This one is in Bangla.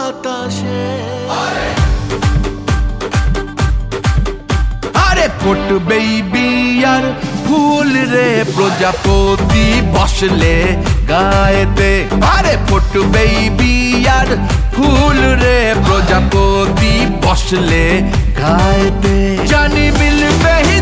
বাতাসে। আরে ফুটবেই বিয়ার ফুল রে প্রজাপতি বসলে গায়েতে। আরে ফুটবেই বিয়ার ফুল রে প্রজাপতি বসলে গায়েতে। জানি মিলবে